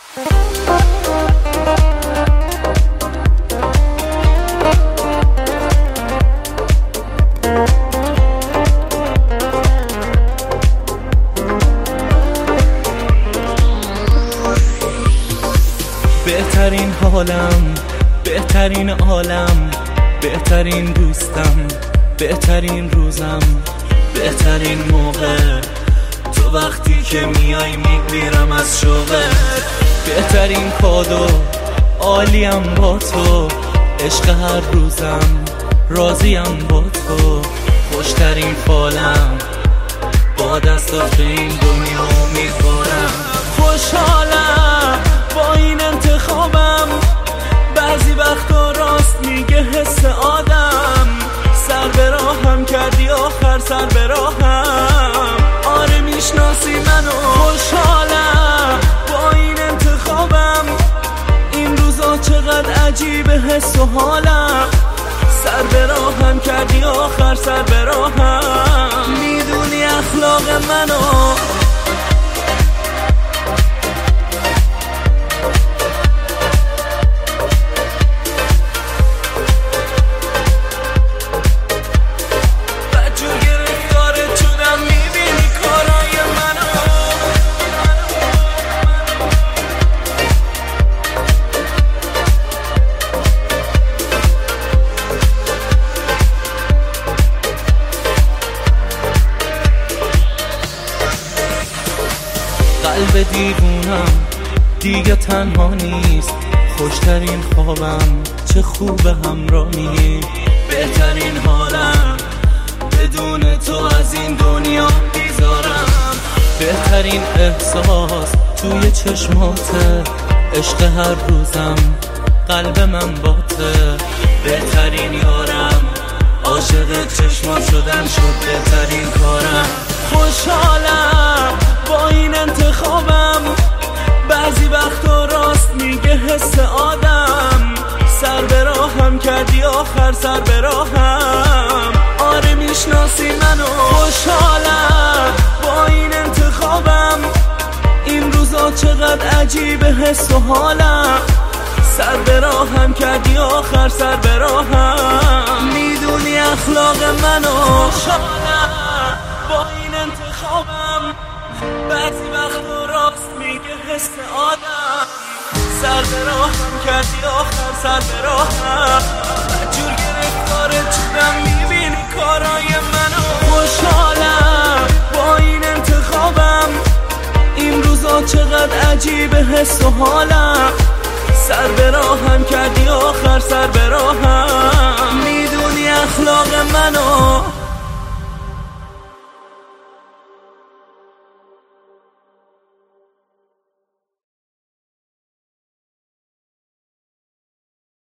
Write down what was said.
بهترین حالم، بهترین عالم، بهترین دوستم، بهترین روزم، بهترین موقع تو وقتی که میای میمیرم از شوقت. بهترین کادو عالیم با تو، عشق هر روزم راضیم با تو. خوشترین فالم با دستات به این دنیا امیدوارم. خوشحالم با این انتخابم، بعضی وقتا راست میگه حس آدم. سر به راهم کردی آخر سر به راهم، آره میشناسی منو. خوشحالم با این انتخابم، این روزا چقدر عجیبه حس و حالم. سر به راهم کردی آخر سر به راهم، میدونی اخلاق منو. قلب دیوونم دیگه تنها نیست، خوشترین خوابم چه خوب همراهی. بهترین حالم بدون تو از این دنیا بیزارم. بهترین احساس توی چشماته، عشق هر روزم قلب من باته. بهترین یارم عاشق چشمات شدن شد بهترین کارم. خوشحالم با این انتخابم، بعضی وقتا راست میگه حس آدم. سر به راهم کردی آخر سر به راهم، آره میشناسی منو. خوشحالم با این انتخابم، این روزا چقدر عجیبه حس و حالم. سر به راهم کردی آخر سر به راهم، میدونی اخلاق منو. خوشحالم با این انتخابم، بعضی وقتا راست میگه حس آدم. سر به راهم کردی آخر سر به راهم، جور گرفتار چودم میبینی کارای منو. خوشحالم با این انتخابم، این روزا چقدر عجیبه حس و حالم. سر به راهم کردی آخر سر به